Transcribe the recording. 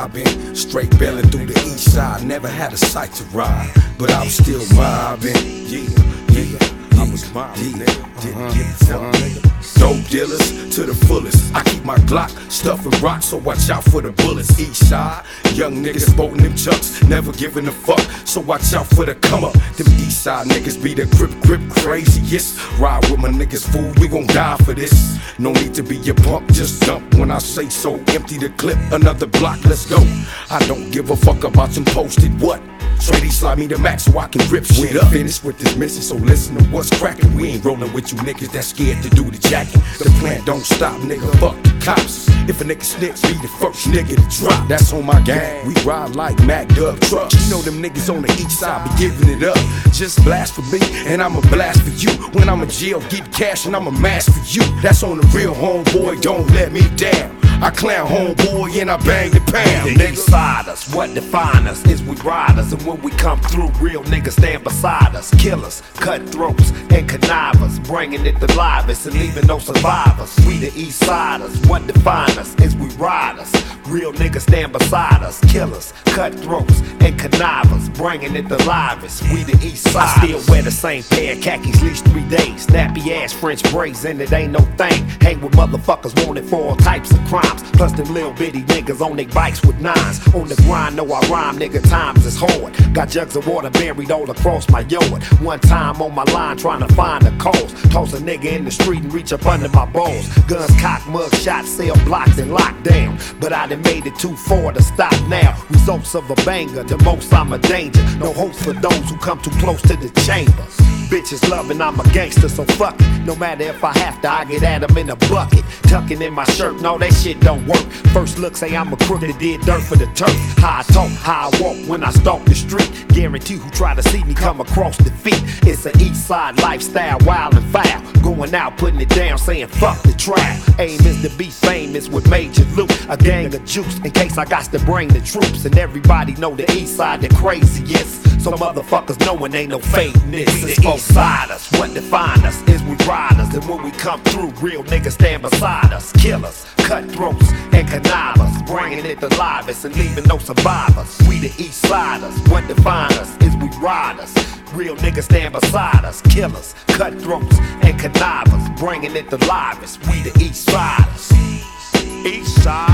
mobbing, straight bailing through the east side. Never had a sight to ride, but I was still mobbing. I was mobbing, didn't give a fuck, nigga. Dope dealers to the fullest. I keep my Glock stuffing rocks, so watch out for the bullets. East side, young niggas sporting them chucks, never giving a fuck, so watch out for the come up. Them east side niggas be the grip craziest. Ride with my niggas, fool, we gon' die for this. No need to be a punk, just dump when I say so. Empty the clip, another block, let's go. I don't give a fuck about some posted what. Straight slide me the max so I can rip shit up. Finished with this mission, so listen to what's cracking. We ain't rolling with you niggas that scared to do the jacking. The plan don't stop, nigga, fuck the cops. If a nigga snitch, be the first nigga to drop. That's on my gang, we ride like Mac Dub trucks. You know them niggas on the east side be giving it up. Just blast for me, and I'ma blast for you. When I'm in jail, get cash, and I'ma mask for you. That's on the real, homeboy, don't let me down. I clown homeboy and I bang the pound. The east side us, what define us is we riders. And when we come through, real niggas stand beside us. Killers, cutthroats, and connivers, bringing it the livest and leaving no survivors. We the east siders, what define us is we riders. Real niggas stand beside us. Killers, cutthroats, and connivers, bringing it the livest. We the east side. I still wear the same pair of khakis least 3 days. Nappy ass French braids and it ain't no thing. Hang with motherfuckers wanted for all types of crimes. Plus them little bitty niggas on their bikes with nines. On the grind, know I rhyme, nigga, times is hard. Got jugs of water buried all across my yard. One time on my line trying to find the cause. Toss a nigga in the street and reach up under my balls. Guns cocked, mug shots, cell blocked and locked down. But I done made it too far to stop now. Results of a banger, the most I'm a danger. No hope for those who come too close to the chamber. Bitches loving, I'm a gangster, so fuck it. No matter if I have to, I get at them in a bucket. Tucking in my shirt, no, that shit don't work. First look, say I'm a crook that did dirt for the turf. How I talk, how I walk when I stalk the street. Guarantee who try to see me come across defeat. It's an east side lifestyle, wild and foul. Going out, putting it down, saying fuck the trial. Aim is to be famous with major loot. A gang of juice, in case I got to bring the troops. And everybody know the east side the craziest. So motherfuckers knowin' ain't no fake in this. It's both siders, what define us is we riders. And when we come through, real niggas stand beside us. Killers, cutthroats, and connivers, bringing it the livest and leaving no survivors. We the east siders, what define us is we riders. Real niggas stand beside us. Killers, cutthroats, and connivers, bringing it the livest. We the east siders. East side.